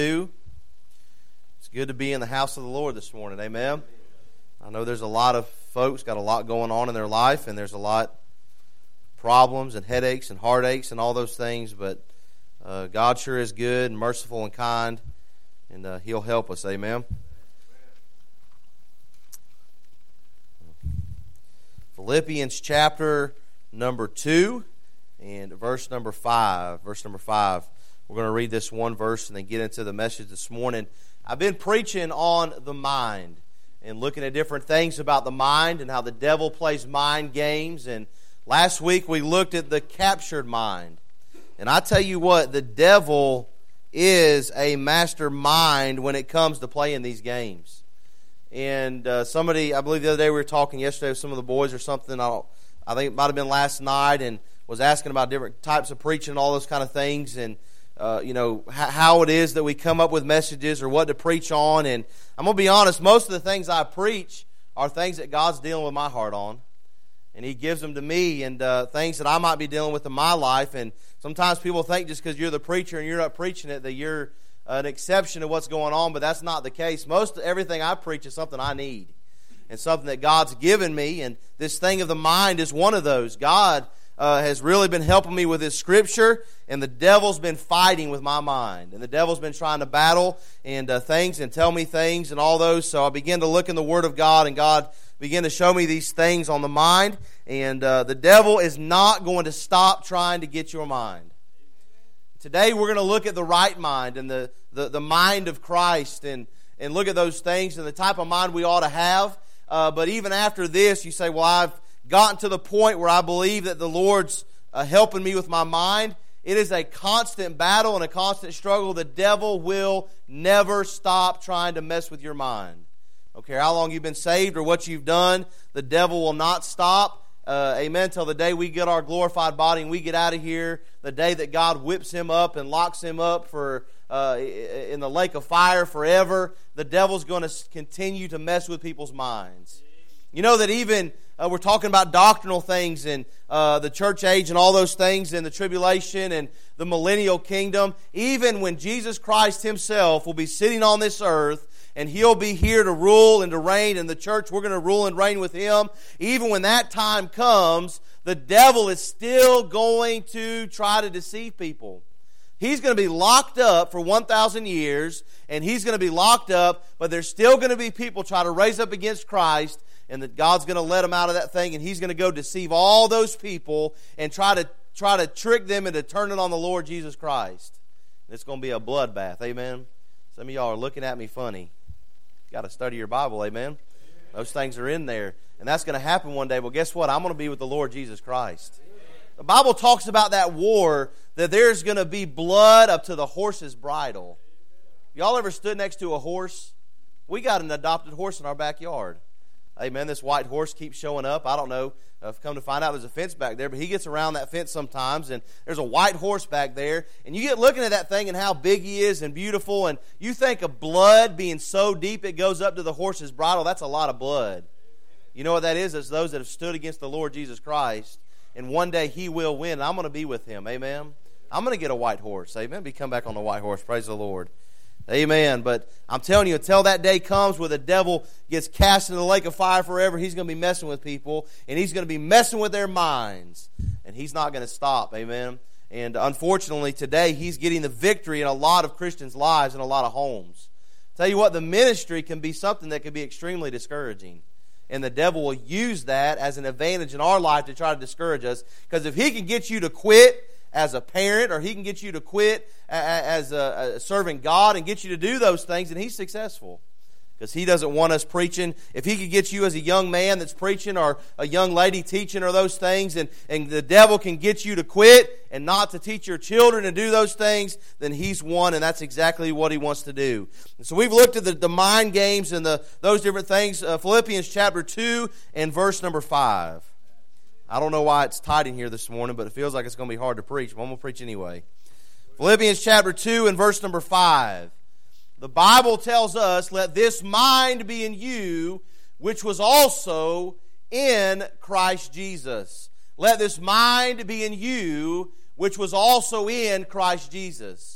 It's good to be in the house of the Lord this morning. Amen. I know there's a lot of folks got a lot going on in their life, and there's a lot of problems and headaches and heartaches and all those things, but God sure is good and merciful and kind, and He'll help us. Amen. Philippians chapter number 2 and verse number 5. Verse number 5. We're going to read this one verse and then get into the message this morning. I've been preaching on the mind and looking at different things about the mind and how the devil plays mind games. And last week we looked at the captured mind. And I tell you what, the devil is a mastermind when it comes to playing these games. And somebody, I believe the other day we were talking yesterday with some of the boys or something, I think it might have been last night, and was asking about different types of preaching and all those kind of things, and how it is that we come up with messages or what to preach on. And I'm going to be honest, most of the things I preach are things that God's dealing with my heart on. And He gives them to me, and things that I might be dealing with in my life. And sometimes people think just because you're the preacher and you're not preaching it that you're an exception to what's going on, but that's not the case. Most everything I preach is something I need and something that God's given me. And this thing of the mind is one of those. God has really been helping me with His Scripture, and the devil's been fighting with my mind. And the devil's been trying to battle and things and tell me things and all those. So I began to look in the Word of God, and God began to show me these things on the mind. And the devil is not going to stop trying to get your mind. Today we're going to look at the right mind and the mind of Christ, and look at those things and the type of mind we ought to have. But even after this, you say, well, I've gotten to the point where I believe that the Lord's helping me with my mind. It is a constant battle and a constant struggle. The devil will never stop trying to mess with your mind. I don't care how long you've been saved or what you've done, the devil will not stop. Amen. Till the day we get our glorified body and we get out of here, the day that God whips him up and locks him up for in the lake of fire forever, the devil's going to continue to mess with people's minds. You know that even we're talking about doctrinal things in the church age and all those things in the tribulation and the millennial kingdom. Even when Jesus Christ Himself will be sitting on this earth and He'll be here to rule and to reign, and the church, we're going to rule and reign with Him. Even when that time comes, the devil is still going to try to deceive people. He's going to be locked up for 1,000 years, and he's going to be locked up, but there's still going to be people try to raise up against Christ, and that God's going to let him out of that thing, and He's going to go deceive all those people and try to trick them into turning on the Lord Jesus Christ. And it's going to be a bloodbath, amen? Some of y'all are looking at me funny. You got to study your Bible, amen? Those things are in there, and that's going to happen one day. Well, guess what? I'm going to be with the Lord Jesus Christ. The Bible talks about that war, that there's going to be blood up to the horse's bridle. Y'all ever stood next to a horse? We got an adopted horse in our backyard. Amen. This white horse keeps showing up. I don't know. I've come to find out there's a fence back there, but he gets around that fence sometimes, and there's a white horse back there. And you get looking at that thing and how big he is and beautiful, and you think of blood being so deep it goes up to the horse's bridle. That's a lot of blood. You know what that is? It's those that have stood against the Lord Jesus Christ, and one day He will win, and I'm going to be with Him. Amen. I'm going to get a white horse. Amen. Come back on the white horse. Praise the Lord. Amen. But I'm telling you, until that day comes where the devil gets cast into the lake of fire forever, he's going to be messing with people, and he's going to be messing with their minds, and he's not going to stop. Amen. And unfortunately, today he's getting the victory in a lot of Christians' lives and a lot of homes. Tell you what, the ministry can be something that can be extremely discouraging, and the devil will use that as an advantage in our life to try to discourage us. Because if he can get you to quit as a parent, or he can get you to quit as serving God and get you to do those things, and he's successful. Because he doesn't want us preaching. If he could get you as a young man that's preaching, or a young lady teaching, or those things, and the devil can get you to quit and not to teach your children and do those things, then he's won, and that's exactly what he wants to do. And so we've looked at the mind games and those different things. Philippians chapter 2 and verse number 5. I don't know why it's tight in here this morning, but it feels like it's going to be hard to preach, but I'm going to preach anyway. Philippians chapter 2 and verse number 5. The Bible tells us, let this mind be in you, which was also in Christ Jesus. Let this mind be in you, which was also in Christ Jesus.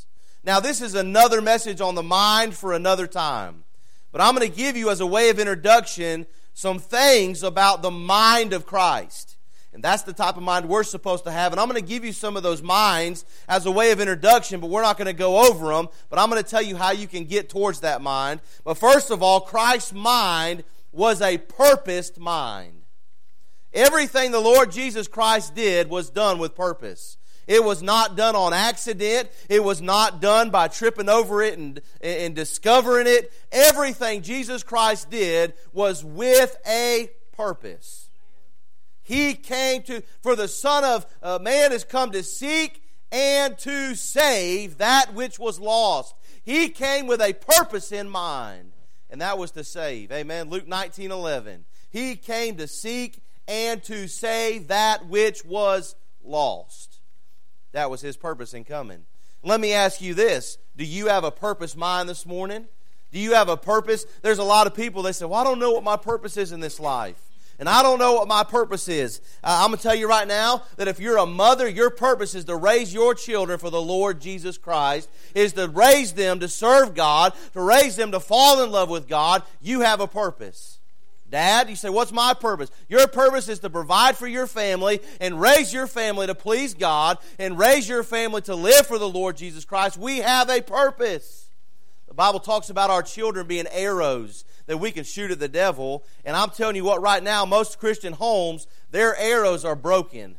Now, this is another message on the mind for another time. But I'm going to give you, as a way of introduction, some things about the mind of Christ. And that's the type of mind we're supposed to have. And I'm going to give you some of those minds as a way of introduction, but we're not going to go over them. But I'm going to tell you how you can get towards that mind. But first of all, Christ's mind was a purposed mind. Everything the Lord Jesus Christ did was done with purpose. It was not done on accident. It was not done by tripping over it and discovering it. Everything Jesus Christ did was with a purpose. He came for the Son of Man has come to seek and to save that which was lost. He came with a purpose in mind, and that was to save. Amen. Luke 19:11. He came to seek and to save that which was lost. That was His purpose in coming. Let me ask you this. Do you have a purpose mind this morning? Do you have a purpose? There's a lot of people, they say, well, I don't know what my purpose is in this life. And I don't know what my purpose is. I'm going to tell you right now that if you're a mother, your purpose is to raise your children for the Lord Jesus Christ, is to raise them to serve God, to raise them to fall in love with God. You have a purpose. Dad, you say, what's my purpose? Your purpose is to provide for your family and raise your family to please God and raise your family to live for the Lord Jesus Christ. We have a purpose. The Bible talks about our children being arrows that we can shoot at the devil. And I'm telling you what, right now, most Christian homes, their arrows are broken.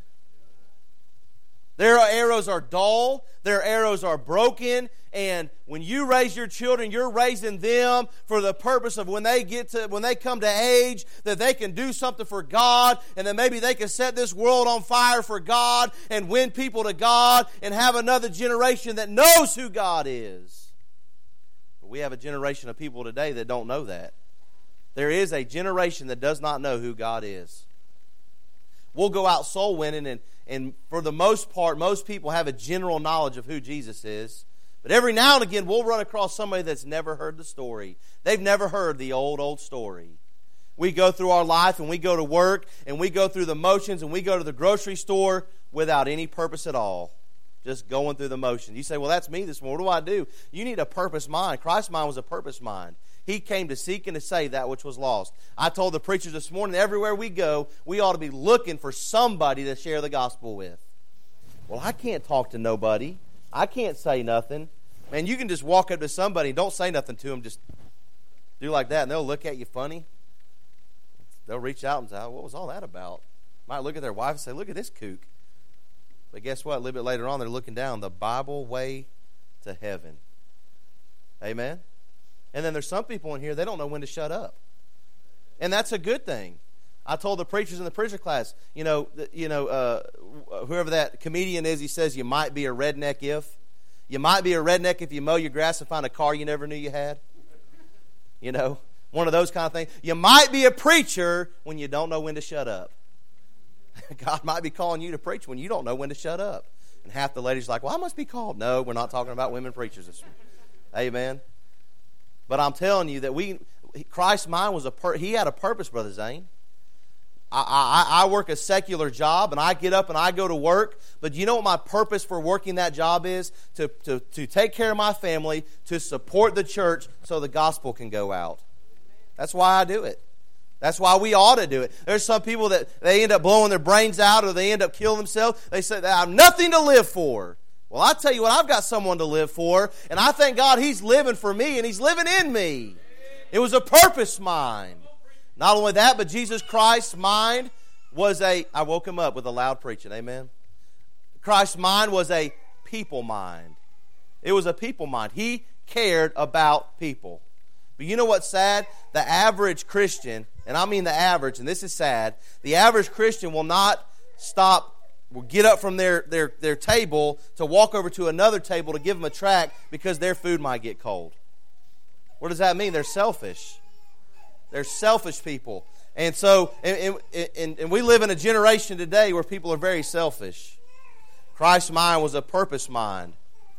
Their arrows are dull. Their arrows are broken. And when you raise your children, you're raising them for the purpose of when they come to age, that they can do something for God, and then maybe they can set this world on fire for God and win people to God and have another generation that knows who God is. But we have a generation of people today that don't know that. There is a generation that does not know who God is. We'll go out soul winning, and for the most part, most people have a general knowledge of who Jesus is. But every now and again, we'll run across somebody that's never heard the story. They've never heard the old story. We go through our life, and we go to work, and we go through the motions, and we go to the grocery store without any purpose at all. Just going through the motions. You say, well, that's me this morning. What do I do? You need a purpose mind. Christ's mind was a purpose mind. He came to seek and to save that which was lost. I told the preachers this morning, everywhere we go, we ought to be looking for somebody to share the gospel with. Well, I can't talk to nobody. I can't say nothing. Man, you can just walk up to somebody and don't say nothing to them. Just do like that, and they'll look at you funny. They'll reach out and say, what was all that about? Might look at their wife and say, look at this kook. But guess what? A little bit later on, they're looking down the Bible way to heaven. Amen? And then there's some people in here, they don't know when to shut up. And that's a good thing. I told the preachers in the preacher class, whoever that comedian is, he says you might be a redneck if. You might be a redneck if you mow your grass and find a car you never knew you had. One of those kind of things. You might be a preacher when you don't know when to shut up. God might be calling you to preach when you don't know when to shut up. And half the ladies are like, well, I must be called. No, we're not talking about women preachers this week. Amen. But I'm telling you that Christ's mind was he had a purpose, Brother Zane. I work a secular job, and I get up and I go to work. But you know what my purpose for working that job is? To take care of my family, to support the church so the gospel can go out. That's why I do it. That's why we ought to do it. There's some people that they end up blowing their brains out or they end up killing themselves. They say, I have nothing to live for. Well, I tell you what, I've got someone to live for, and I thank God He's living for me, and He's living in me. It was a purpose mind. Not only that, but Jesus Christ's mind was I woke him up with a loud preaching, amen? Christ's mind was a people mind. It was a people mind. He cared about people. But you know what's sad? The average Christian, and I mean the average, and this is sad, the average Christian will not will get up from their table to walk over to another table to give them a tract because their food might get cold. What does that mean? They're selfish. They're selfish people. And so, and we live in a generation today where people are very selfish. Christ's mind was a purpose mind.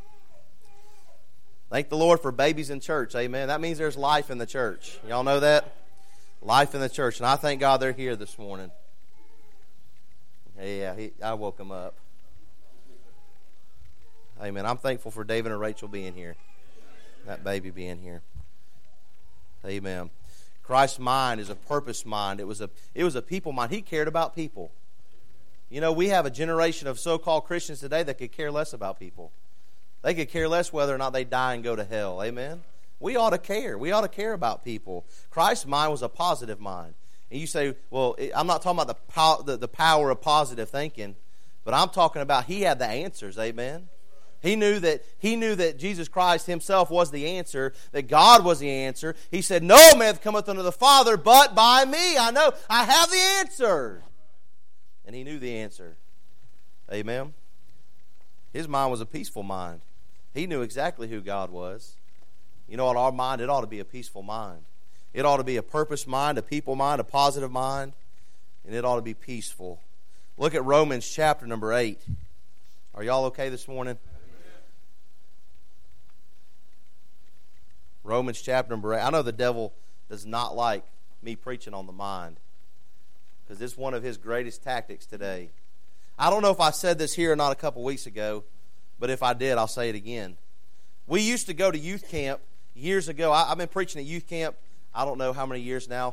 Thank the Lord for babies in church. Amen. That means there's life in the church. Y'all know that? Life in the church. And I thank God they're here this morning. Yeah, I woke them up. Amen. I'm thankful for David and Rachel being here. That baby being here. Amen. Christ's mind is a purpose mind. It was a people mind. He cared about people. You know, we have a generation of so-called Christians today that could care less about people. They could care less whether or not they die and go to hell. Amen? We ought to care. We ought to care about people. Christ's mind was a positive mind. And you say, well, I'm not talking about the power of positive thinking, but I'm talking about he had the answers. Amen? He knew that Jesus Christ himself was the answer, that God was the answer. He said, no man cometh unto the Father but by me. I know. I have the answer. And he knew the answer. Amen? His mind was a peaceful mind. He knew exactly who God was. You know what, our mind, it ought to be a peaceful mind. It ought to be a purpose mind, a people mind, a positive mind, and it ought to be peaceful. Look at Romans chapter number 8. Are y'all okay this morning? Romans chapter number 8. I know the devil does not like me preaching on the mind, because it's one of his greatest tactics today. I don't know if I said this here or not a couple weeks ago, but if I did, I'll say it again. We used to go to youth camp years ago. I've been preaching at youth camp, I don't know how many years now.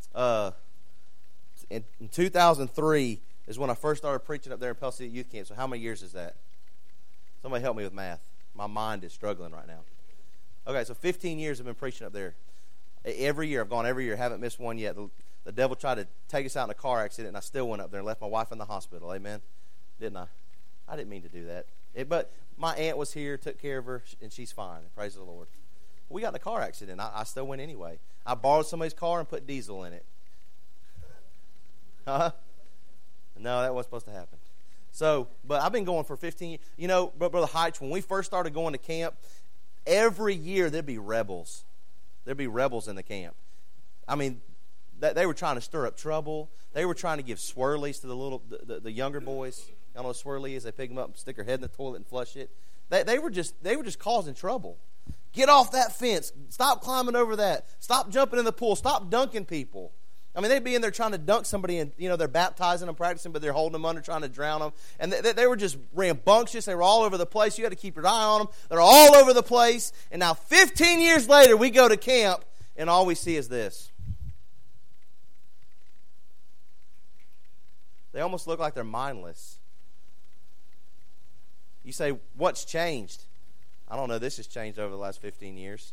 In 2003 is when I first started preaching up there in Pell City Youth Camp. So how many years is that? Somebody help me with math. My mind is struggling right now. Okay, so 15 years I've been preaching up there. Every year, I've gone every year, haven't missed one yet. The devil tried to take us out in a car accident, and I still went up there and left my wife in the hospital. Amen? Didn't I? I didn't mean to do that. But my aunt was here, took care of her, and she's fine. Praise the Lord. We got in a car accident. I still went anyway. I borrowed somebody's car and put diesel in it. Huh? No, that wasn't supposed to happen. So, but I've been going for 15 years. You know, Brother Heights, when we first started going to camp, every year there'd be rebels. There'd be rebels in the camp. I mean, they were trying to stir up trouble. They were trying to give swirlies to the younger boys. Y'all know what swirly is? They pick them up and stick their head in the toilet and flush it. They were just causing trouble. Get off that fence. Stop climbing over that. Stop jumping in the pool. Stop dunking people. I mean, they'd be in there trying to dunk somebody, and they're baptizing them, practicing, but they're holding them under, trying to drown them. And they were just rambunctious. They were all over the place. You had to keep your eye on them. They're all over the place. And now 15 years later, we go to camp, and all we see is this. They almost look like they're mindless. You say, what's changed? I don't know. This has changed over the last 15 years.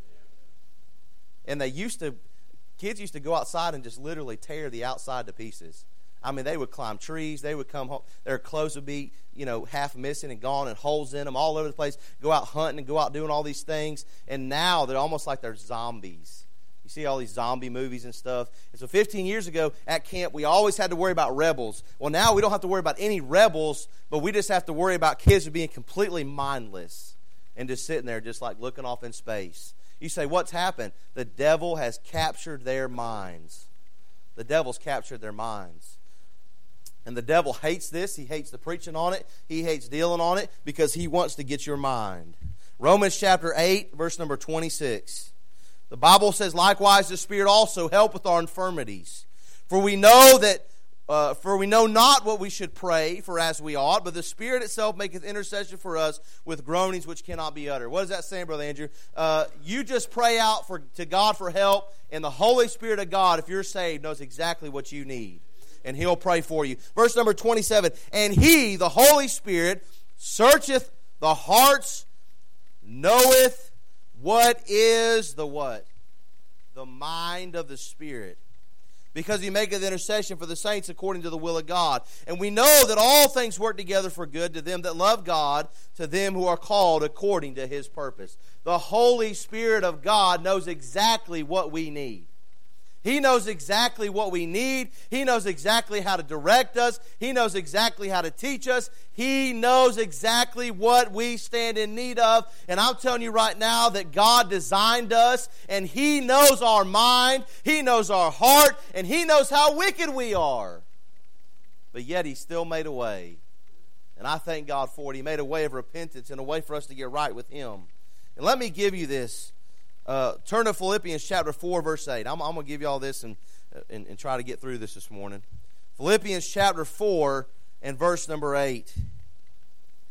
And kids used to go outside and just literally tear the outside to pieces. I mean, they would climb trees. They would come home. Their clothes would be, half missing and gone and holes in them all over the place. Go out hunting and go out doing all these things. And now they're almost like they're zombies. You see all these zombie movies and stuff. And so 15 years ago at camp, we always had to worry about rebels. Well, now we don't have to worry about any rebels, but we just have to worry about kids being completely mindless and just sitting there just like looking off in space. You say, what's happened? The devil has captured their minds. The devil's captured their minds. And the devil hates this. He hates the preaching on it. He hates dealing on it because he wants to get your mind. Romans chapter 8, verse number 26. The Bible says, likewise the Spirit also helpeth our infirmities. For we know not what we should pray for as we ought, but the Spirit itself maketh intercession for us with groanings which cannot be uttered. What is that saying, Brother Andrew? You just pray out to God for help, and the Holy Spirit of God, if you're saved, knows exactly what you need. And He'll pray for you. Verse number 27, and He, the Holy Spirit, searcheth the hearts, knoweth what is the what? The mind of the Spirit. Because He maketh intercession for the saints according to the will of God. And we know that all things work together for good to them that love God, to them who are called according to His purpose. The Holy Spirit of God knows exactly what we need. He knows exactly what we need. He knows exactly how to direct us. He knows exactly how to teach us. He knows exactly what we stand in need of. And I'm telling you right now that God designed us, and He knows our mind, He knows our heart, and He knows how wicked we are. But yet He still made a way. And I thank God for it. He made a way of repentance and a way for us to get right with Him. And let me give you this. Turn to Philippians chapter 4, verse 8. I'm going to give you all this and try to get through this morning. Philippians chapter 4 and verse number 8.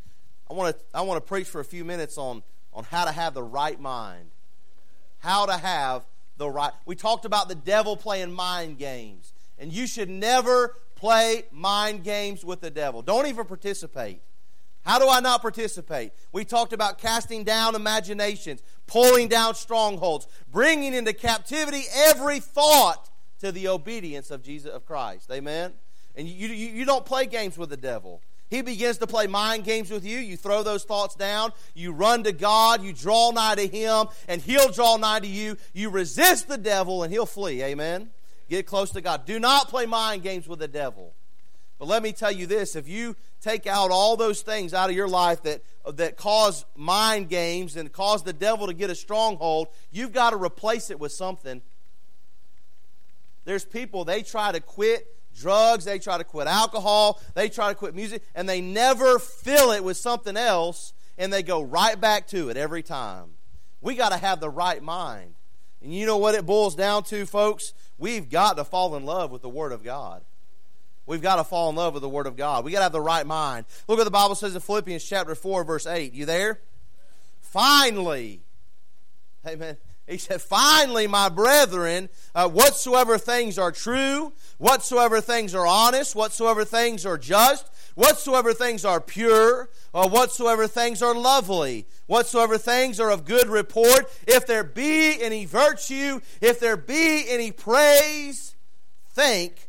I want to preach for a few minutes on how to have the right mind. How to have the right. We talked about the devil playing mind games. And you should never play mind games with the devil. Don't even participate. How do I not participate? We talked about casting down imaginations, pulling down strongholds, bringing into captivity every thought to the obedience of Jesus of Christ. Amen? And you don't play games with the devil. He begins to play mind games with you. You throw those thoughts down. You run to God. You draw nigh to Him, and He'll draw nigh to you. You resist the devil, and he'll flee. Amen? Get close to God. Do not play mind games with the devil. But let me tell you this. If you take out all those things out of your life that cause mind games and cause the devil to get a stronghold, you've got to replace it with something. There's people, they try to quit drugs, they try to quit alcohol, they try to quit music, and they never fill it with something else, and they go right back to it every time. We got to have the right mind. And you know what it boils down to, folks? We've got to fall in love with the Word of God. We've got to fall in love with the Word of God. We've got to have the right mind. Look what the Bible says in Philippians chapter 4, verse 8. You there? Finally. Amen. He said, finally, my brethren, whatsoever things are true, whatsoever things are honest, whatsoever things are just, whatsoever things are pure, whatsoever things are lovely, whatsoever things are of good report, if there be any virtue, if there be any praise, think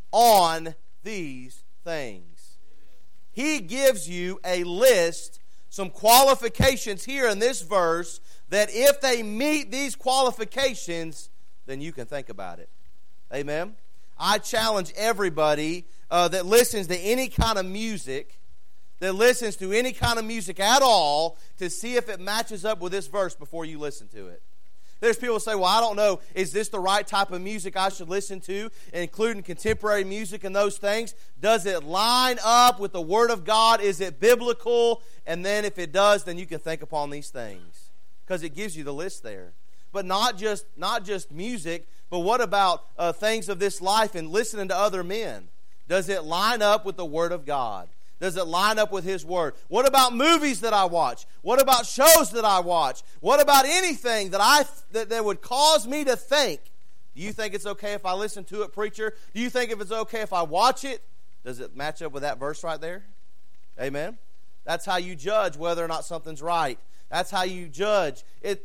on these things. He gives you a list, some qualifications here in this verse, that if they meet these qualifications, then you can think about it. Amen? I challenge everybody that listens to any kind of music, that listens to any kind of music at all, to see if it matches up with this verse before you listen to it. There's people who say, well, I don't know, is this the right type of music I should listen to, including contemporary music and those things? Does it line up with the Word of God? Is it biblical? And then if it does, then you can think upon these things. Because it gives you the list there. But not just music, but what about things of this life and listening to other men? Does it line up with the Word of God? Does it line up with His Word? What about movies that I watch? What about shows that I watch? What about anything that would cause me to think? Do you think it's okay if I listen to it, preacher? Do you think if it's okay if I watch it? Does it match up with that verse right there? Amen? That's how you judge whether or not something's right. That's how you judge.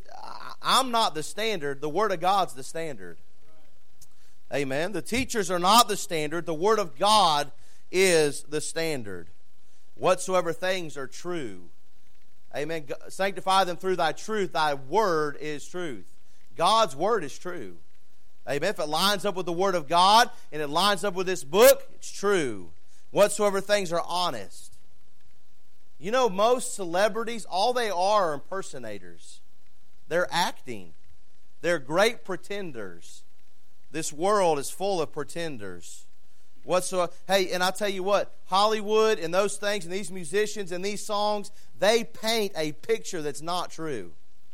I'm not the standard. The Word of God's the standard. Amen. The teachers are not the standard. The Word of God is the standard. Whatsoever things are true. Amen. Sanctify them through thy truth. Thy Word is truth. God's Word is true. Amen. If it lines up with the Word of God and it lines up with this book, it's true. Whatsoever things are honest. You know, most celebrities, all they are impersonators. They're acting. They're great pretenders. This world is full of pretenders. Hey, and I'll tell you what, Hollywood and those things and these musicians and these songs, they paint a picture that's not true.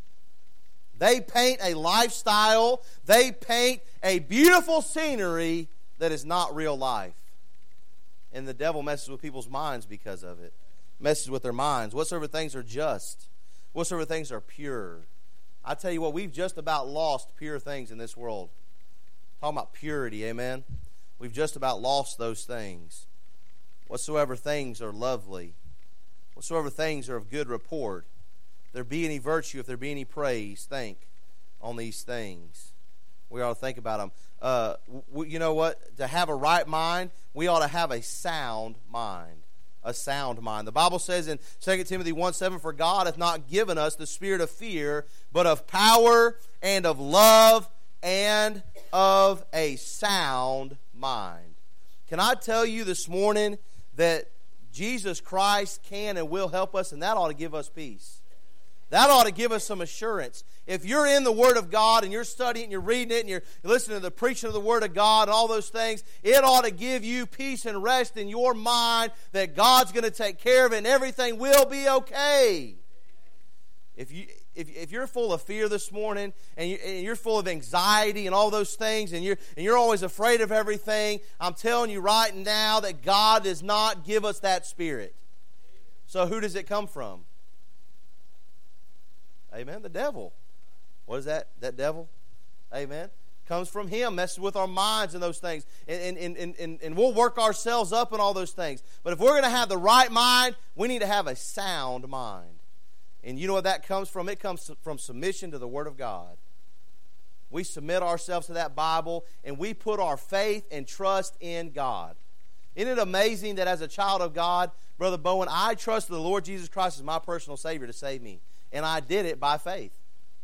They paint a lifestyle. They paint a beautiful scenery that is not real life. And the devil messes with people's minds because of it. Messes with their minds. Whatsoever things are just, whatsoever things are pure. I tell you what, we've just about lost pure things in this world. Talking about purity, amen? We've just about lost those things. Whatsoever things are lovely, whatsoever things are of good report, if there be any virtue, if there be any praise, think on these things. We ought to think about them. You know what? To have a right mind, we ought to have a sound mind. A sound mind. The Bible says in 2 Timothy 1:7, for God hath not given us the spirit of fear, but of power and of love and of a sound mind. Can I tell you this morning that Jesus Christ can and will help us, and that ought to give us peace. That ought to give us some assurance. If you're in the Word of God and you're studying and you're reading it and you're listening to the preaching of the Word of God and all those things, it ought to give you peace and rest in your mind that God's going to take care of it and everything will be okay. If you're full of fear this morning and you're full of anxiety and all those things and you're always afraid of everything, I'm telling you right now that God does not give us that spirit. So who does it come from? Amen. The devil. What is that? That devil? Amen. Comes from him, messes with our minds and those things. And we'll work ourselves up and all those things. But if we're going to have the right mind, we need to have a sound mind. And you know what that comes from? It comes from submission to the Word of God. We submit ourselves to that Bible, and we put our faith and trust in God. Isn't it amazing that as a child of God, Brother Bowen, I trusted the Lord Jesus Christ as my personal Savior to save me. And I did it by faith.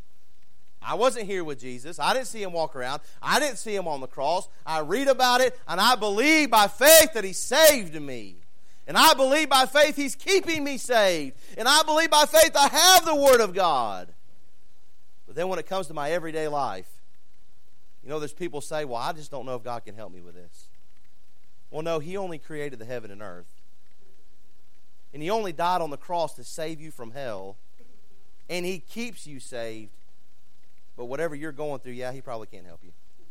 I wasn't here with Jesus. I didn't see Him walk around. I didn't see Him on the cross. I read about it, and I believe by faith that He saved me. And I believe by faith He's keeping me saved. And I believe by faith I have the Word of God. But then when it comes to my everyday life, you know, there's people say, well, I just don't know if God can help me with this. Well, no, He only created the heaven and earth. And He only died on the cross to save you from hell. And He keeps you saved. But whatever you're going through, yeah, He probably can't help you.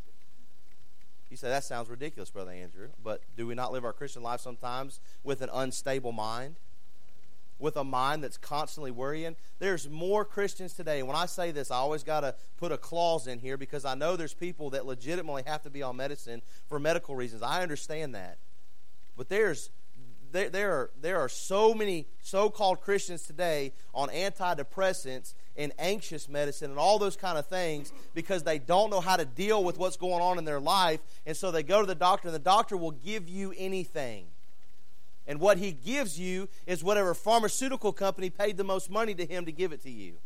You say, that sounds ridiculous, Brother Andrew. But do we not live our Christian life sometimes with an unstable mind? With a mind that's constantly worrying? There's more Christians today. When I say this, I always got to put a clause in here because I know there's people that legitimately have to be on medicine for medical reasons. I understand that. But there are so many so-called Christians today on antidepressants and anxious medicine and all those kind of things because they don't know how to deal with what's going on in their life, and so they go to the doctor, and the doctor will give you anything. And what he gives you is whatever pharmaceutical company paid the most money to him to give it to you.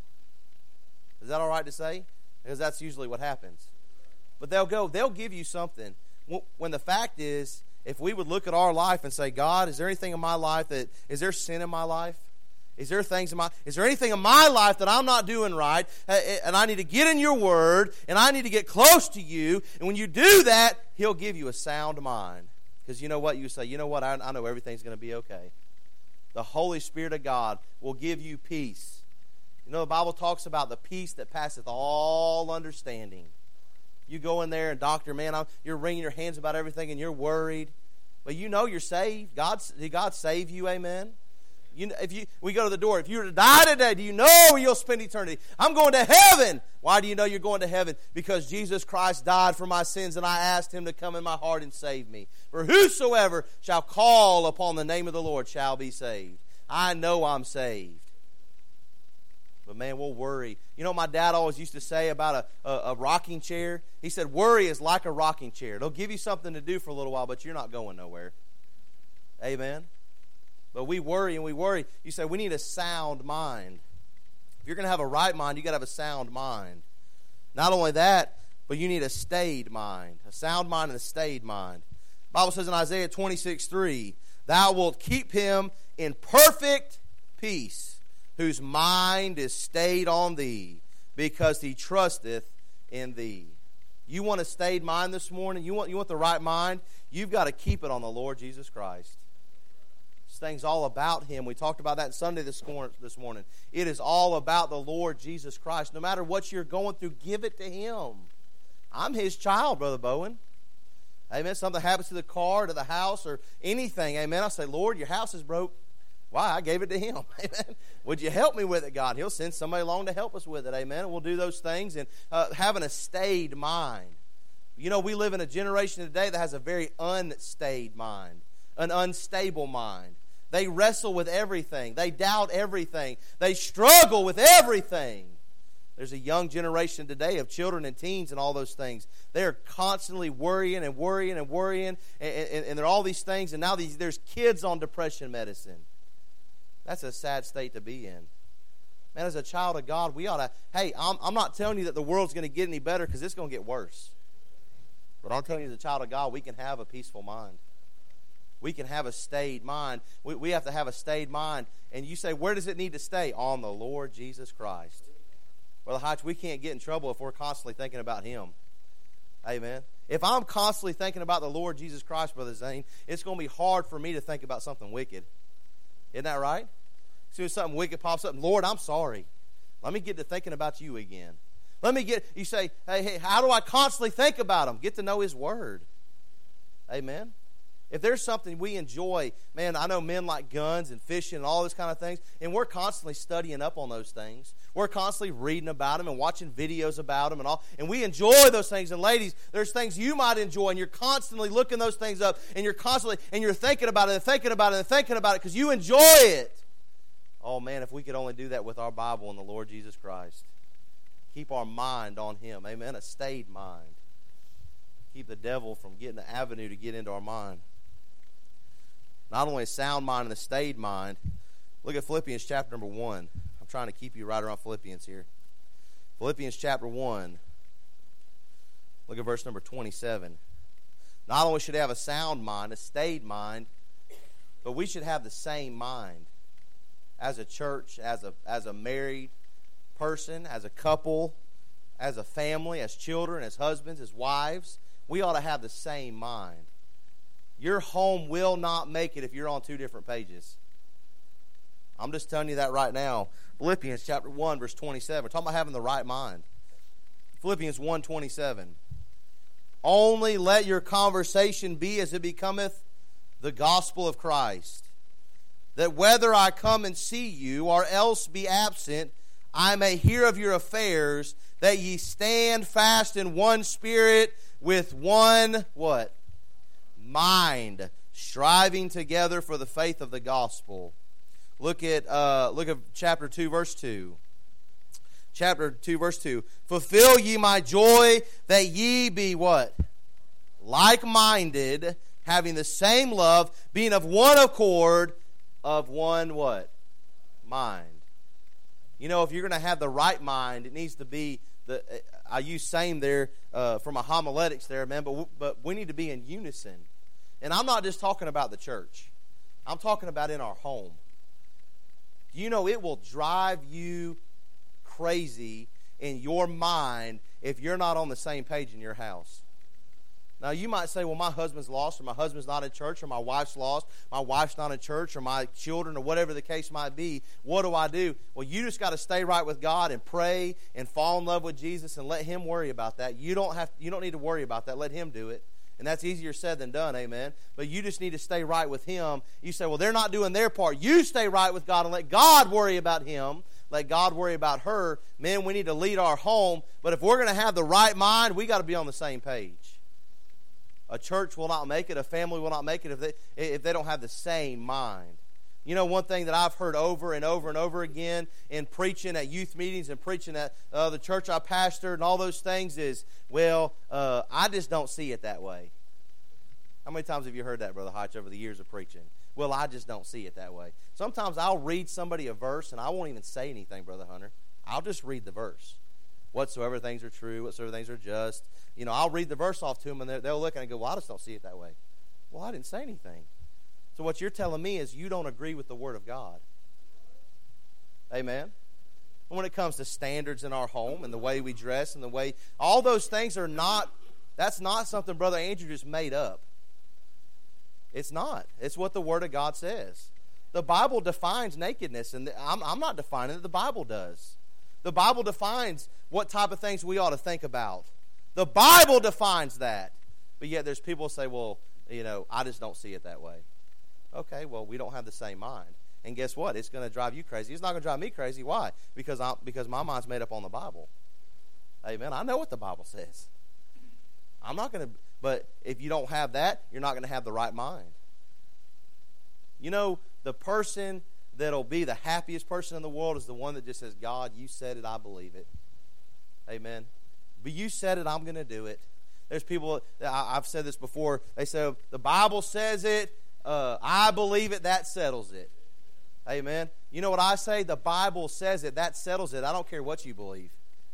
Is that all right to say? Because that's usually what happens. But they'll give you something. When the fact is, if we would look at our life and say, God, is there anything in my life is there sin in my life? Is there anything in my life that I'm not doing right? And I need to get in your Word, and I need to get close to you. And when you do that, He'll give you a sound mind. Because you know what? You say, you know what? I know everything's going to be okay. The Holy Spirit of God will give you peace. You know, the Bible talks about the peace that passeth all understanding. You go in there and, doctor, man, you're wringing your hands about everything and you're worried. But you know you're saved. Did God save you? Amen. We go to the door. If you were to die today, do you know where you'll spend eternity? I'm going to heaven. Why do you know you're going to heaven? Because Jesus Christ died for my sins, and I asked Him to come in my heart and save me. For whosoever shall call upon the name of the Lord shall be saved. I know I'm saved. But man, we'll worry. You know what my dad always used to say about a rocking chair? He said, worry is like a rocking chair. It'll give you something to do for a little while, but you're not going nowhere. Amen? But we worry and we worry. You say, we need a sound mind. If you're going to have a right mind, you've got to have a sound mind. Not only that, but you need a stayed mind. A sound mind and a stayed mind. The Bible says in Isaiah 26:3, thou wilt keep him in perfect peace, whose mind is stayed on thee, because he trusteth in thee. You want a stayed mind this morning? You want the right mind? You've got to keep it on the Lord Jesus Christ. This thing's all about Him. We talked about that Sunday this morning. It is all about the Lord Jesus Christ. No matter what you're going through, give it to Him. I'm His child, Brother Bowen. Amen. Something happens to the car, to the house, or anything. Amen. I say, Lord, your house is broke. Why? I gave it to Him. Amen. Would you help me with it, God? He'll send somebody along to help us with it. Amen. And we'll do those things. And having a stayed mind. You know, we live in a generation today that has a very unstayed mind. An unstable mind. They wrestle with everything. They doubt everything. They struggle with everything. There's a young generation today of children and teens and all those things. They're constantly worrying and worrying and worrying. And there are all these things. And now there's kids on depression medicine. That's a sad state to be in. Man, as a child of God, we ought to... Hey, I'm not telling you that the world's going to get any better because it's going to get worse. But I'm telling you, as a child of God, we can have a peaceful mind. We can have a stayed mind. We have to have a stayed mind. And you say, where does it need to stay? On the Lord Jesus Christ. Brother Hodge, we can't get in trouble if we're constantly thinking about Him. Amen. If I'm constantly thinking about the Lord Jesus Christ, Brother Zane, it's going to be hard for me to think about something wicked. Isn't that right? As soon as something wicked pops up, Lord, I'm sorry. Let me get to thinking about you again. You say, hey, how do I constantly think about Him? Get to know His Word. Amen. If there's something we enjoy, man, I know men like guns and fishing and all those kind of things, and we're constantly studying up on those things. We're constantly reading about them and watching videos about them and all, and we enjoy those things. And ladies, there's things you might enjoy, and you're constantly looking those things up, and you're thinking about it and thinking about it and thinking about it because you enjoy it. Oh man, if we could only do that with our Bible and the Lord Jesus Christ. Keep our mind on Him. Amen. A stayed mind. Keep the devil from getting the avenue to get into our mind. Not only a sound mind and a stayed mind. Look at Philippians chapter number 1. I'm trying to keep you right around Philippians here. Philippians chapter 1. Look at verse number 27. Not only should we have a sound mind, a stayed mind, but we should have the same mind as a church, as a married person, as a couple, as a family, as children, as husbands, as wives. We ought to have the same mind. Your home will not make it if you're on two different pages. I'm just telling you that right now. Philippians chapter 1, verse 27. We're talking about having the right mind. Philippians 1:27. Only let your conversation be as it becometh the gospel of Christ, that whether I come and see you or else be absent, I may hear of your affairs, that ye stand fast in one spirit, with one, what? Mind, striving together for the faith of the gospel. Look at chapter 2, verse 2. Chapter 2, verse 2. Fulfill ye my joy, that ye be what? Like-minded, having the same love, being of one accord, of one what? Mind. You know, if you're going to have the right mind, it needs to be I use same there for my homiletics there, man, but we need to be in unison. And I'm not just talking about the church. I'm talking about in our home. You know, it will drive you crazy in your mind if you're not on the same page in your house. Now, you might say, well, my husband's lost, or my husband's not in church, or my wife's lost, my wife's not in church, or my children, or whatever the case might be. What do I do? Well, you just got to stay right with God and pray and fall in love with Jesus and let Him worry about that. You don't need to worry about that. Let Him do it. And that's easier said than done, amen. But you just need to stay right with Him. You say, well, they're not doing their part. You stay right with God and let God worry about him. Let God worry about her. Men, we need to lead our home. But if we're going to have the right mind, we got to be on the same page. A church will not make it. A family will not make it if they don't have the same mind. You know, one thing that I've heard over and over and over again in preaching at youth meetings and preaching at the church I pastored and all those things is, well, I just don't see it that way. How many times have you heard that, Brother Hodge, over the years of preaching? Well, I just don't see it that way. Sometimes I'll read somebody a verse and I won't even say anything, Brother Hunter. I'll just read the verse. Whatsoever things are true, whatsoever things are just. You know, I'll read the verse off to them and they'll look and go, well, I just don't see it that way. Well, I didn't say anything. So what you're telling me is you don't agree with the Word of God. Amen? And when it comes to standards in our home and the way we dress and the way, all those things are not, that's not something Brother Andrew just made up. It's not. It's what the Word of God says. The Bible defines nakedness, and I'm not defining it, the Bible does. The Bible defines what type of things we ought to think about. The Bible defines that. But yet there's people who say, well, you know, I just don't see it that way. Okay, well, we don't have the same mind. And guess what? It's going to drive you crazy. It's not going to drive me crazy. Why? Because my mind's made up on the Bible. Amen. I know what the Bible says. I'm not going to, but if you don't have that, you're not going to have the right mind. You know, the person that'll be the happiest person in the world is the one that just says, God, you said it, I believe it. Amen. But you said it, I'm going to do it. There's people, I've said this before, they say, the Bible says it, I believe it, that settles it. Amen. You know what I say? The Bible says it, that settles it. I don't care what you believe.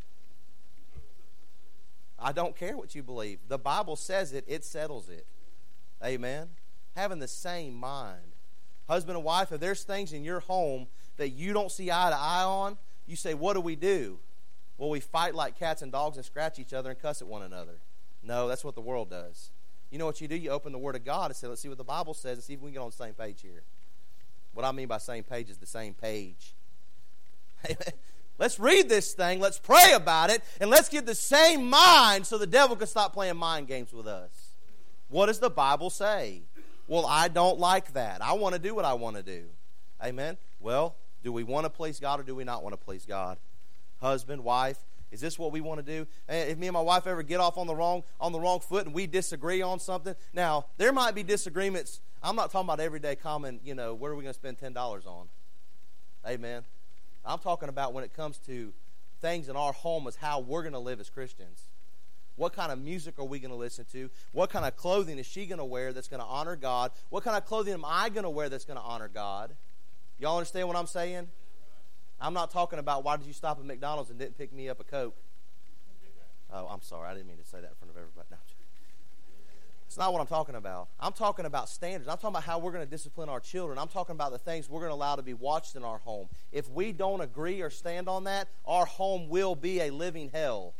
I don't care what you believe. The Bible says it, it settles it. Amen. Having the same mind. Husband and wife, if there's things in your home that you don't see eye to eye on, you say, what do? Well, we fight like cats and dogs and scratch each other and cuss at one another. No, that's what the world does. You know what you do? You open the Word of God and say, let's see what the Bible says and see if we can get on the same page here. What I mean by same page is the same page. Let's read this thing, let's pray about it, and let's get the same mind so the devil can stop playing mind games with us. What does the Bible say? Well, I don't like that. I want to do what I want to do. Amen? Well, do we want to please God or do we not want to please God? Husband, wife, is this what we want to do? If me and my wife ever get off on the wrong foot and we disagree on something, now, there might be disagreements. I'm not talking about everyday common, where are we going to spend $10 on? Amen? I'm talking about when it comes to things in our home is how we're going to live as Christians. What kind of music are we going to listen to? What kind of clothing is she going to wear that's going to honor God? What kind of clothing am I going to wear that's going to honor God? Y'all understand what I'm saying? I'm not talking about why did you stop at McDonald's and didn't pick me up a Coke. Oh, I'm sorry. I didn't mean to say that in front of everybody. No, it's not what I'm talking about. I'm talking about standards. I'm talking about how we're going to discipline our children. I'm talking about the things we're going to allow to be watched in our home. If we don't agree or stand on that, our home will be a living hell.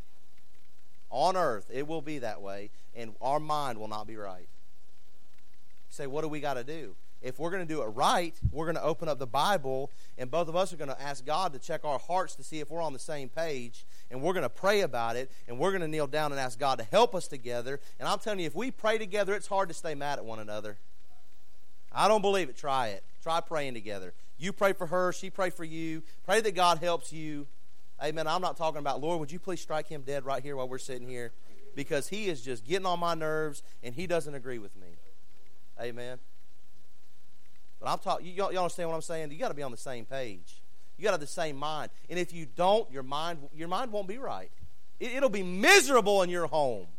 On earth, it will be that way, and our mind will not be right. You say, what do we got to do? If we're going to do it right, we're going to open up the Bible, and both of us are going to ask God to check our hearts to see if we're on the same page, and we're going to pray about it, and we're going to kneel down and ask God to help us together. And I'm telling you, if we pray together, it's hard to stay mad at one another. I don't believe it. Try it. Try praying together. You pray for her, she pray for you. Pray that God helps you. Amen. I'm not talking about, Lord, would you please strike him dead right here while we're sitting here? Because he is just getting on my nerves, and he doesn't agree with me. Amen. But I'm talking. Y'all understand what I'm saying? You got to be on the same page. You got to have the same mind. And if you don't, your mind won't be right. It'll be miserable in your home.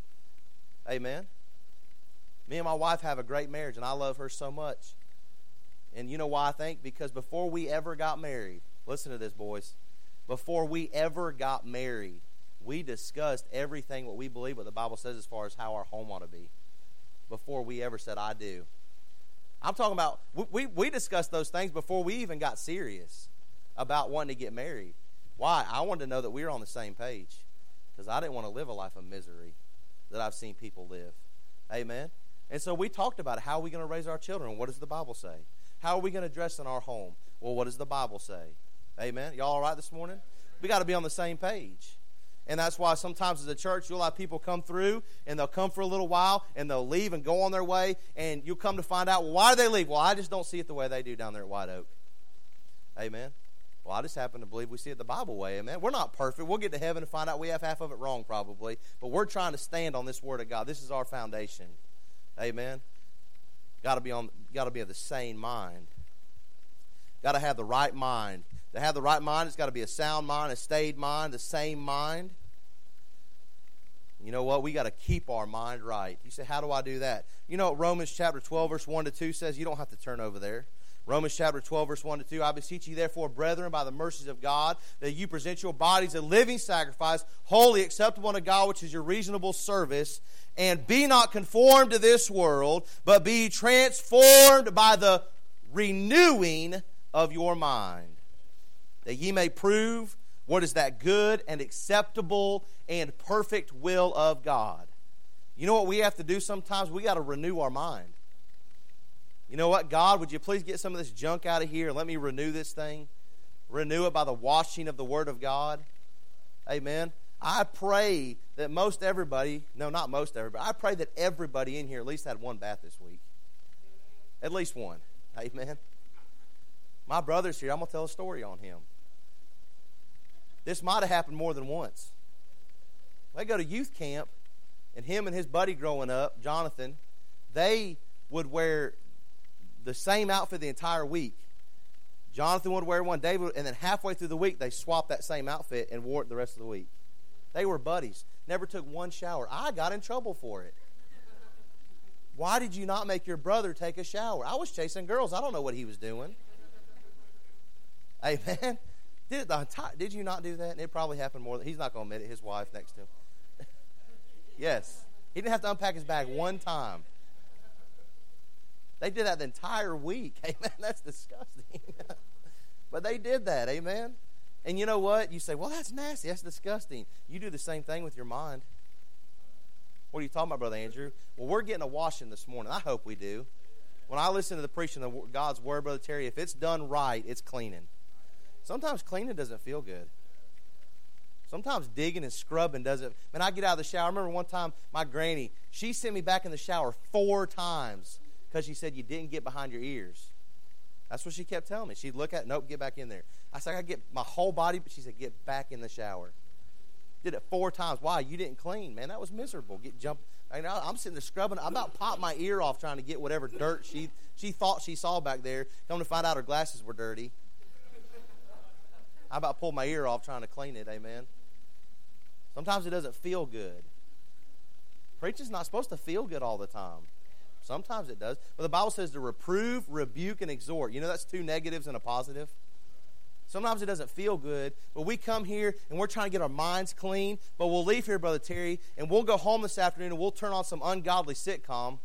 Amen. Me and my wife have a great marriage, and I love her so much. And you know why I think? Because before we ever got married, listen to this, boys. Before we ever got married, we discussed everything what we believe, what the Bible says as far as how our home ought to be. Before we ever said, I do. I'm talking about, we discussed those things before we even got serious about wanting to get married. Why? I wanted to know that we were on the same page. Because I didn't want to live a life of misery that I've seen people live. Amen? And so we talked about how are we going to raise our children? What does the Bible say? How are we going to dress in our home? Well, what does the Bible say? Amen? Y'all all right this morning? We got to be on the same page. And that's why sometimes as a church, you'll have people come through, and they'll come for a little while, and they'll leave and go on their way, and you'll come to find out, well, why do they leave? Well, I just don't see it the way they do down there at White Oak. Amen? Well, I just happen to believe we see it the Bible way. Amen? We're not perfect. We'll get to heaven and find out we have half of it wrong probably, but we're trying to stand on this Word of God. This is our foundation. Amen? Got to be of the sane mind. Got to have the right mind. To have the right mind, it's got to be a sound mind, a stayed mind, the same mind. You know what? We got to keep our mind right. You say, how do I do that? You know what Romans chapter 12, verse 1 to 2 says? You don't have to turn over there. Romans chapter 12, verse 1 to 2. I beseech you, therefore, brethren, by the mercies of God, that you present your bodies a living sacrifice, holy, acceptable unto God, which is your reasonable service. And be not conformed to this world, but be transformed by the renewing of your mind, that ye may prove what is that good and acceptable and perfect will of God. You know what we have to do sometimes? We got to renew our mind. You know what? God, would you please get some of this junk out of here and let me renew this thing? Renew it by the washing of the Word of God. Amen. I pray that not most everybody, I pray that everybody in here at least had one bath this week. At least one. Amen. My brother's here. I'm going to tell a story on him. This might have happened more than once. They go to youth camp, and him and his buddy growing up, Jonathan, they would wear the same outfit the entire week. Jonathan would wear one, David, and then halfway through the week, they swapped that same outfit and wore it the rest of the week. They were buddies. Never took one shower. I got in trouble for it. Why did you not make your brother take a shower? I was chasing girls. I don't know what he was doing. Amen. Did you not do that? And it probably happened more. He's not going to admit it. His wife next to him. Yes. He didn't have to unpack his bag one time. They did that the entire week. Amen. That's disgusting. But they did that. Amen. And you know what? You say, well, that's nasty. That's disgusting. You do the same thing with your mind. What are you talking about, Brother Andrew? Well, we're getting a washing this morning. I hope we do. When I listen to the preaching of God's Word, Brother Terry, if it's done right, it's cleaning. Sometimes cleaning doesn't feel good. Sometimes digging and scrubbing doesn't. Man, I get out of the shower. I remember one time my granny, she sent me back in the shower 4 times. because she said you didn't get behind your ears. That's what she kept telling me. She'd look at it, nope, get back in there. I said, I got to get my whole body, but she said, get back in the shower. Did it 4 times. Why? You didn't clean, man. That was miserable. I'm sitting there scrubbing. I about popped my ear off trying to get whatever dirt she thought she saw back there. Come to find out her glasses were dirty. I about pulled my ear off trying to clean it, amen. Sometimes it doesn't feel good. Preaching's not supposed to feel good all the time. Sometimes it does. But the Bible says to reprove, rebuke, and exhort. You know that's 2 negatives and a positive. Sometimes it doesn't feel good, but we come here and we're trying to get our minds clean, but we'll leave here, Brother Terry, and we'll go home this afternoon and we'll turn on some ungodly sitcom.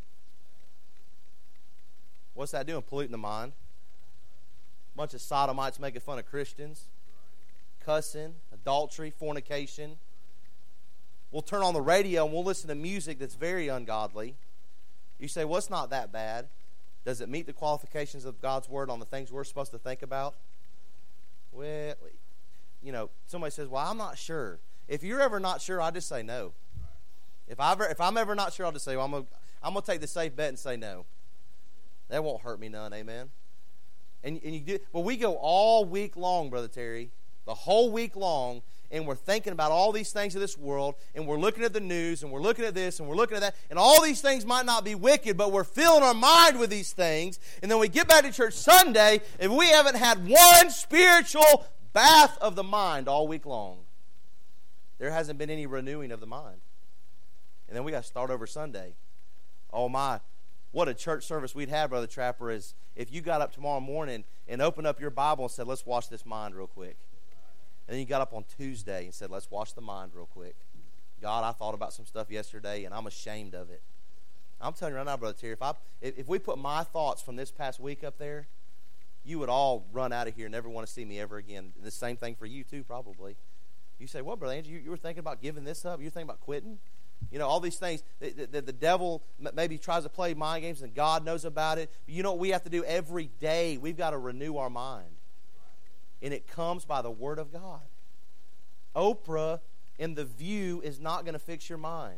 What's that doing? Polluting the mind. Bunch of sodomites making fun of Christians. Cussing, adultery, fornication. We'll turn on the radio and we'll listen to music that's very ungodly. You say, well, it's not that bad. Does it meet the qualifications of God's Word on the things we're supposed to think about? Well, somebody says, well, I'm not sure. If you're ever not sure, I just say no. If I'm ever not sure, I'll just say, well, I'm gonna take the safe bet and say no. That won't hurt me none, amen. And you do, but we go all week long, Brother Terry, the whole week long, and we're thinking about all these things of this world, and we're looking at the news, and we're looking at this, and we're looking at that, and all these things might not be wicked, but we're filling our mind with these things, and then we get back to church Sunday, and we haven't had one spiritual bath of the mind all week long. There hasn't been any renewing of the mind. And then we got to start over Sunday. Oh my, what a church service we'd have, Brother Trapper, is if you got up tomorrow morning and opened up your Bible and said, let's wash this mind real quick. And then you got up on Tuesday and said, let's wash the mind real quick. God, I thought about some stuff yesterday, and I'm ashamed of it. I'm telling you right now, Brother Terry, if we put my thoughts from this past week up there, you would all run out of here and never want to see me ever again. The same thing for you, too, probably. You say, well, Brother Andrew, you were thinking about giving this up? You were thinking about quitting? All these things. The devil maybe tries to play mind games, and God knows about it. But you know what we have to do every day? We've got to renew our mind. And it comes by the Word of God. Oprah in The View is not going to fix your mind.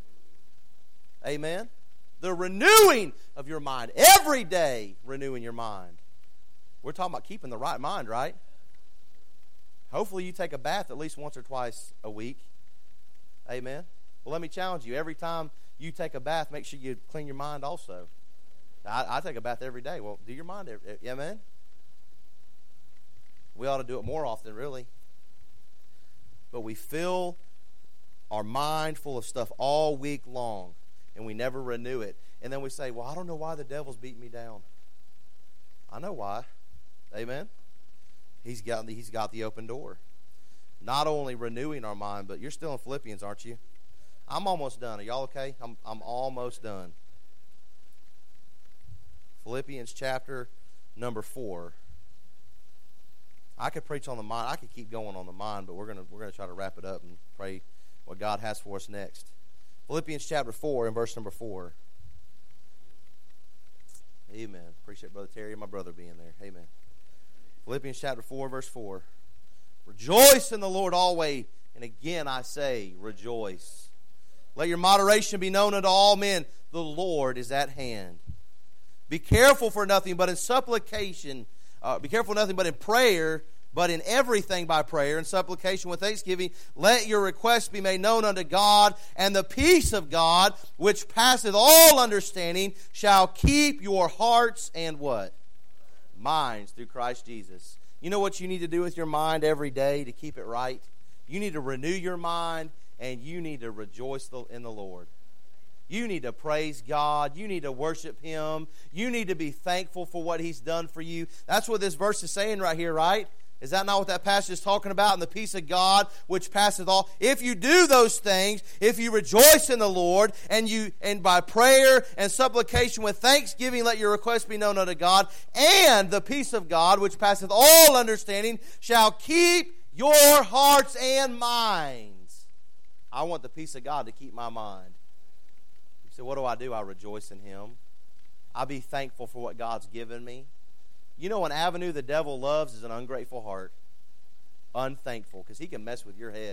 Amen? The renewing of your mind. Every day renewing your mind. We're talking about keeping the right mind, right? Hopefully you take a bath at least once or twice a week. Amen? Well, let me challenge you. Every time you take a bath, make sure you clean your mind also. I take a bath every day. Well, do your mind amen? We ought to do it more often, really. But we fill our mind full of stuff all week long, and we never renew it. And then we say, well, I don't know why the devil's beating me down. I know why. Amen? He's got the open door. Not only renewing our mind, but you're still in Philippians, aren't you? I'm almost done. Are y'all okay? I'm almost done. Philippians chapter number 4. I could preach on the mind. I could keep going on the mind, but we're gonna try to wrap it up and pray what God has for us next. Philippians chapter 4 and verse number 4. Amen. Appreciate Brother Terry and my brother being there. Amen. Philippians chapter 4, verse 4. Rejoice in the Lord always, and again I say, rejoice. Let your moderation be known unto all men. The Lord is at hand. Be careful for nothing but in supplication. Be careful for nothing but in prayer, but in everything by prayer and supplication with thanksgiving. Let your requests be made known unto God, and the peace of God, which passeth all understanding, shall keep your hearts and what? Minds through Christ Jesus. You know what you need to do with your mind every day to keep it right? You need to renew your mind, and you need to rejoice in the Lord. You need to praise God. You need to worship Him. You need to be thankful for what He's done for you. That's what this verse is saying right here, right? Is that not what that passage is talking about? And the peace of God, which passeth all. If you do those things, if you rejoice in the Lord, and by prayer and supplication with thanksgiving, let your requests be known unto God, and the peace of God, which passeth all understanding, shall keep your hearts and minds. I want the peace of God to keep my mind. So what do? I rejoice in Him. I be thankful for what God's given me. You know, an avenue the devil loves is an ungrateful heart. Unthankful, because he can mess with your head.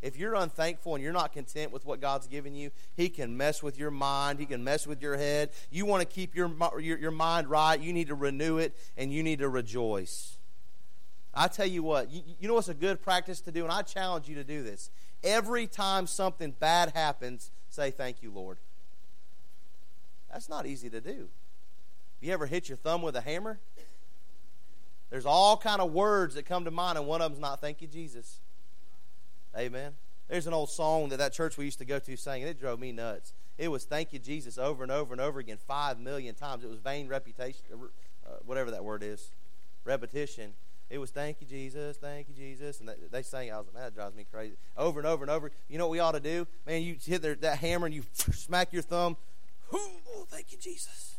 If you're unthankful and you're not content with what God's given you, He can mess with your mind. He can mess with your head. You want to keep your mind right. You need to renew it, and you need to rejoice. I tell you what, you know what's a good practice to do, and I challenge you to do this. Every time something bad happens, say, thank you, Lord. That's not easy to do. You ever hit your thumb with a hammer? There's all kind of words that come to mind, and one of them's not thank you, Jesus. Amen. There's an old song that church we used to go to sang, and it drove me nuts. It was thank you, Jesus, over and over and over again, 5 million times. It was vain reputation, whatever that word is, repetition. It was thank you, Jesus, and they sang it. I was like, man, that drives me crazy. Over and over and over. You know what we ought to do? Man, you hit that hammer and you smack your thumb. Oh, thank you, Jesus.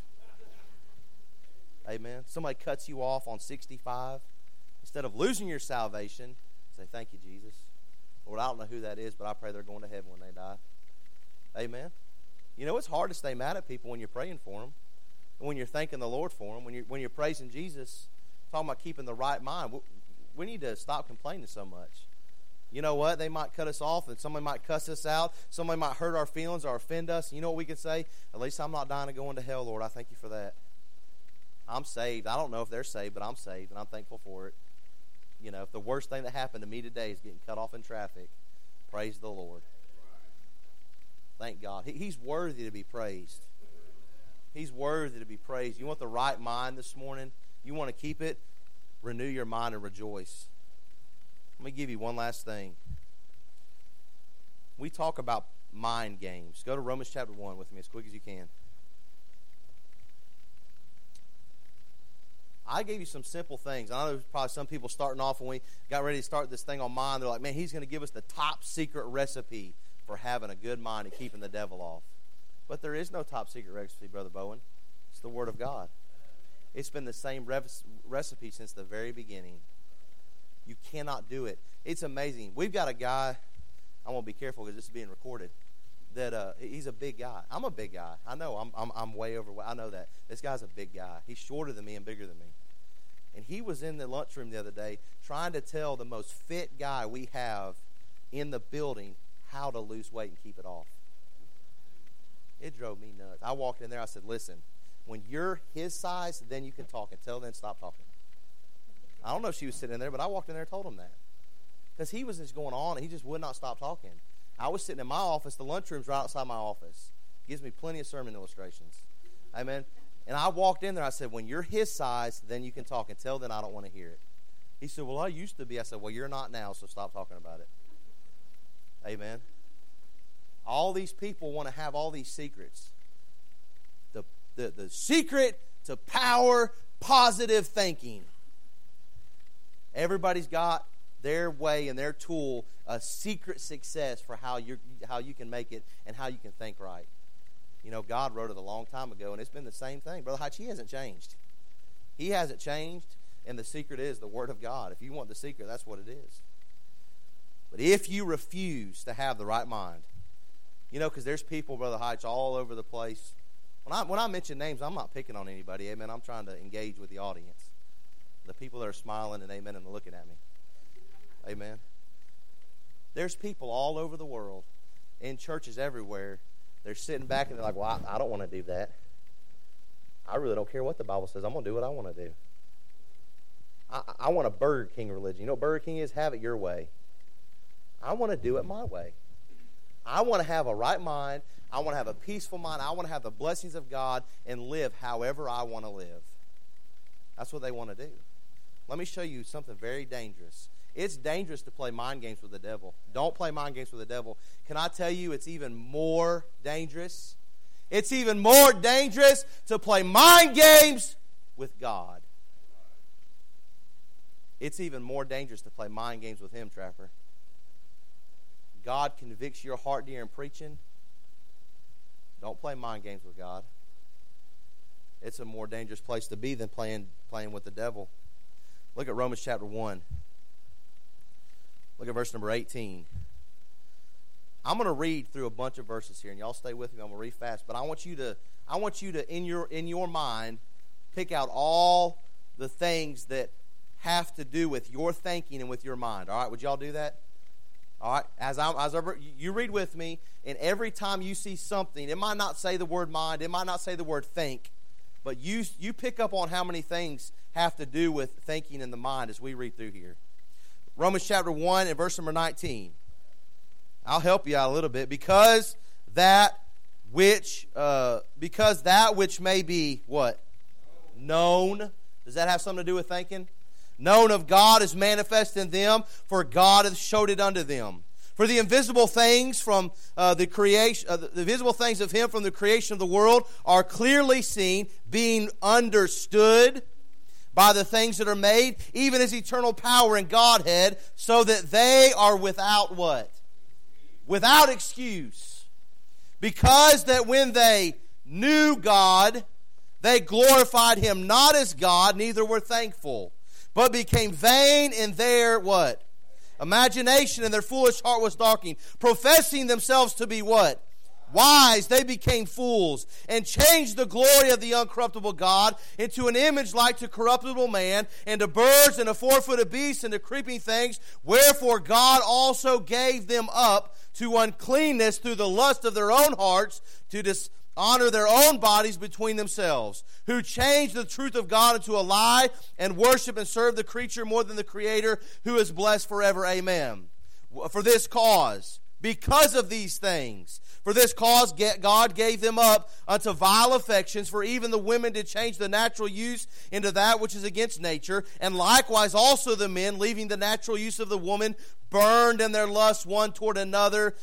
Amen. Somebody cuts you off on 65. Instead of losing your salvation, say, thank you, Jesus. Lord, I don't know who that is, but I pray they're going to heaven when they die. Amen. You know, it's hard to stay mad at people when you're praying for them, and when you're thanking the Lord for them, when you're praising Jesus, talking about keeping the right mind. We need to stop complaining so much. You know what? They might cut us off, and somebody might cuss us out. Somebody might hurt our feelings or offend us. And you know what we can say? At least I'm not dying to go into hell, Lord. I thank you for that. I'm saved. I don't know if they're saved, but I'm saved, and I'm thankful for it. You know, if the worst thing that happened to me today is getting cut off in traffic, praise the Lord. Thank God. He's worthy to be praised. He's worthy to be praised. You want the right mind this morning? You want to keep it? Renew your mind and rejoice. Let me give you one last thing. We talk about mind games. Go to Romans chapter 1 with me as quick as you can. I gave you some simple things. I know there's probably some people starting off when we got ready to start this thing on mind. They're like, man, he's going to give us the top secret recipe for having a good mind and keeping the devil off. But there is no top secret recipe, Brother Bowen. It's the Word of God. It's been the same recipe since the very beginning. You cannot do it. It's amazing. We've got a guy, I'm going to be careful because this is being recorded, that he's a big guy. I'm a big guy. I know. I'm way overweight. I know that. This guy's a big guy. He's shorter than me and bigger than me. And he was in the lunchroom the other day trying to tell the most fit guy we have in the building how to lose weight and keep it off. It drove me nuts. I walked in there. I said, listen, when you're his size, then you can talk. Until then, stop talking. I don't know if she was sitting in there, but I walked in there and told him that. Because he was just going on, and he just would not stop talking. I was sitting in my office. The lunchroom's right outside my office. Gives me plenty of sermon illustrations. Amen. And I walked in there. I said, when you're his size, then you can talk. Until then, I don't want to hear it. He said, well, I used to be. I said, well, you're not now, so stop talking about it. Amen. All these people want to have all these secrets. The secret to power positive thinking. Everybody's got their way and their tool, a secret success for how you can make it and how you can think right. You know, God wrote it a long time ago, and it's been the same thing. Brother Hutch, he hasn't changed. He hasn't changed, and the secret is the Word of God. If you want the secret, that's what it is. But if you refuse to have the right mind, you know, because there's people, Brother Hutch, all over the place. When I mention names, I'm not picking on anybody, amen. I'm trying to engage with the audience. The people that are smiling and amen and looking at me. Amen. There's people all over the world, in churches everywhere. They're sitting back and they're like, well, I don't want to do that. I really don't care what the Bible says. I'm going to do what I want to do. I want a Burger King religion. You know what Burger King is? Have it your way. I want to do it my way. I want to have a right mind. I want to have a peaceful mind. I want to have the blessings of God and live however I want to live. That's what they want to do. Let me show you something very dangerous. It's dangerous to play mind games with the devil. Don't play mind games with the devil. Can I tell you it's even more dangerous? It's even more dangerous to play mind games with God. It's even more dangerous to play mind games with Him, Trapper. God convicts your heart during preaching. Don't play mind games with God. It's a more dangerous place to be than playing with the devil. Look at Romans chapter 1. Look at verse number 18. I'm going to read through a bunch of verses here, and y'all stay with me. I'm going to read fast, but I want you to in your mind pick out all the things that have to do with your thinking and with your mind. All right, would y'all do that? All right, you read with me, and every time you see something, it might not say the word mind, it might not say the word think, but you pick up on how many things have to do with thinking in the mind as we read through here. Romans chapter 1 and verse number 19. I'll help you out a little bit. Because that which may be what? Known. Does that have something to do with thinking? Known of God is manifest in them, for God hath showed it unto them. For the invisible things from the creation, the visible things of Him from the creation of the world are clearly seen, being understood by the things that are made, even His eternal power and Godhead, so that they are without what? Without excuse. Because that when they knew God, they glorified Him not as God, neither were thankful, but became vain in their what? Imagination, and their foolish heart was darkened. Professing themselves to be what? Wise, they became fools, and changed the glory of the uncorruptible God into an image like to corruptible man, and to birds, and to four-footed beasts, and to creeping things. Wherefore God also gave them up to uncleanness through the lust of their own hearts, to dishonor their own bodies between themselves, who changed the truth of God into a lie, and worship and serve the creature more than the Creator, who is blessed forever. Amen. For this cause, because of these things, for this cause God gave them up unto vile affections, for even the women did change the natural use into that which is against nature, and likewise also the men, leaving the natural use of the woman, burned in their lust one toward another,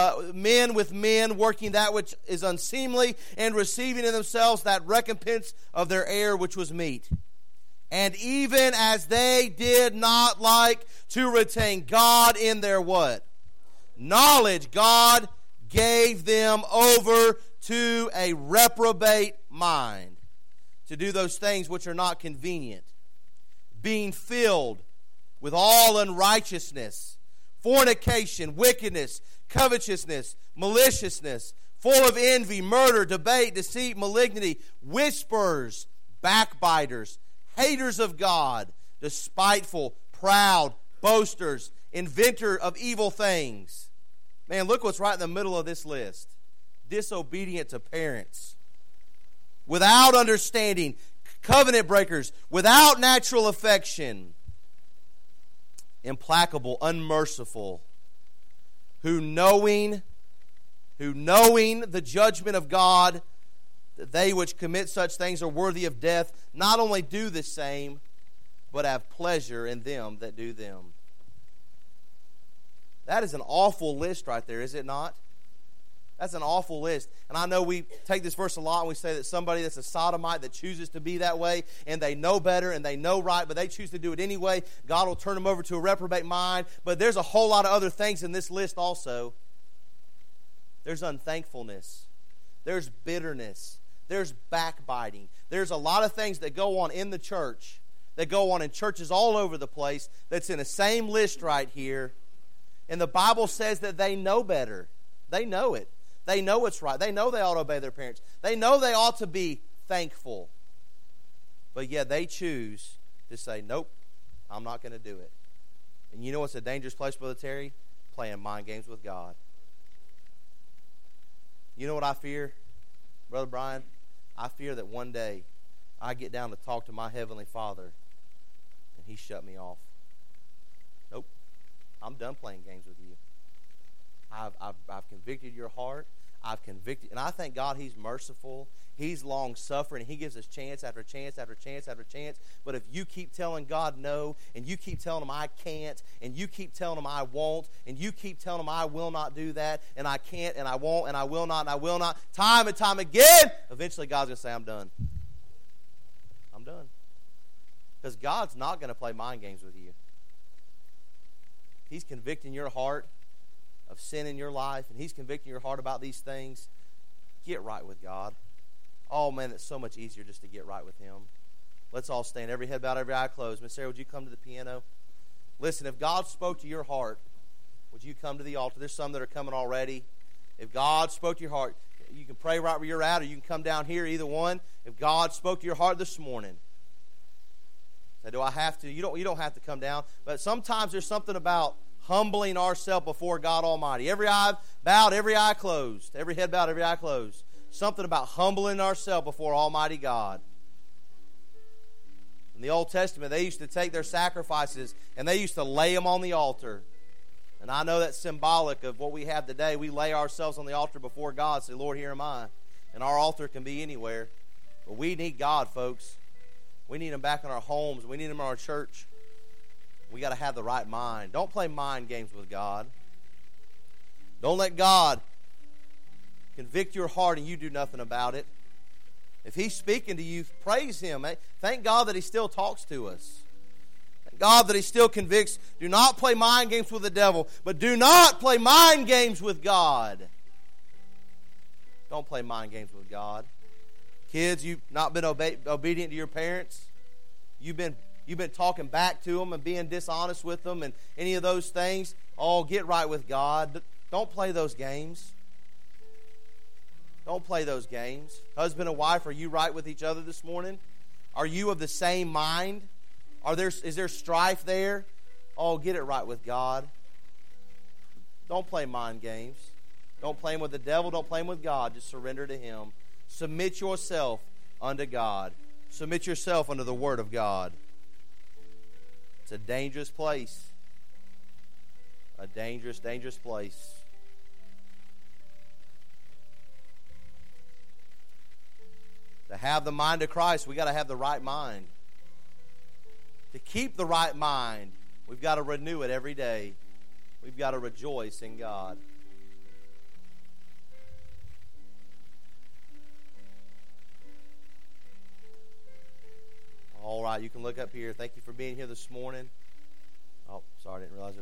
men with men, working that which is unseemly, and receiving in themselves that recompense of their error which was meet. And even as they did not like to retain God in their what? Knowledge, God gave them over to a reprobate mind, to do those things which are not convenient, being filled with all unrighteousness, fornication, wickedness, covetousness, maliciousness, full of envy, murder, debate, deceit, malignity, whisperers, backbiters, haters of God, despiteful, proud, boasters, inventor of evil things. Man, look what's right in the middle of this list. Disobedient to parents, without understanding, covenant breakers, without natural affection, implacable, unmerciful, who knowing the judgment of God, that they which commit such things are worthy of death, not only do the same, but have pleasure in them that do them. That is an awful list right there, is it not? That's an awful list. And I know we take this verse a lot and we say that somebody that's a sodomite that chooses to be that way, and they know better and they know right, but they choose to do it anyway, God will turn them over to a reprobate mind. But there's a whole lot of other things in this list also. There's unthankfulness. There's bitterness. There's backbiting. There's a lot of things that go on in the church, that go on in churches all over the place, that's in the same list right here. And the Bible says that they know better. They know it. They know it's right. They know they ought to obey their parents. They know they ought to be thankful. But yet they choose to say, nope, I'm not going to do it. And you know what's a dangerous place, Brother Terry? Playing mind games with God. You know what I fear, Brother Brian? I fear that one day I get down to talk to my Heavenly Father and He shut me off. Nope. I'm done playing games with you. I've convicted your heart. I've convicted, and I thank God He's merciful. He's long-suffering. He gives us chance after chance after chance after chance. But if you keep telling God no, and you keep telling Him I can't, and you keep telling Him I won't, and you keep telling Him I will not do that, and I can't, and I won't, and I will not, and I will not, time and time again, eventually God's going to say, I'm done. I'm done. Because God's not going to play mind games with you. He's convicting your heart of sin in your life, and He's convicting your heart about these things. Get right with God. Oh, man, it's so much easier just to get right with Him. Let's all stand, every head bowed, every eye closed. Miss Sarah, would you come to the piano? Listen, if God spoke to your heart, would you come to the altar? There's some that are coming already. If God spoke to your heart, you can pray right where you're at, or you can come down here, either one. If God spoke to your heart this morning, say, do I have to? You don't have to come down. But sometimes there's something about humbling ourselves before God Almighty. Every eye bowed, every eye closed. Every head bowed, every eye closed. Something about humbling ourselves before Almighty God. In the Old Testament, they used to take their sacrifices and they used to lay them on the altar. And I know that's symbolic of what we have today. We lay ourselves on the altar before God and say, Lord, here am I. And our altar can be anywhere. But we need God, folks. We need Him back in our homes. We need Him in our church. We got to have the right mind. Don't play mind games with God. Don't let God convict your heart and you do nothing about it. If He's speaking to you, praise Him. Thank God that He still talks to us. Thank God that He still convicts. Do not play mind games with the devil, but do not play mind games with God. Don't play mind games with God. Kids, you've not been obedient to your parents. You've been talking back to them and being dishonest with them and any of those things. Oh, get right with God. Don't play those games. Don't play those games. Husband and wife, are you right with each other this morning? Are you of the same mind? Is there strife there? Oh, get it right with God. Don't play mind games. Don't play them with the devil. Don't play them with God. Just surrender to Him. Submit yourself unto God. Submit yourself unto the Word of God. It's a dangerous place. A dangerous, dangerous place. To have the mind of Christ, we got to have the right mind. To keep the right mind, we've got to renew it every day. We've got to rejoice in God. All right, you can look up here. Thank you for being here this morning. Oh, sorry, I didn't realize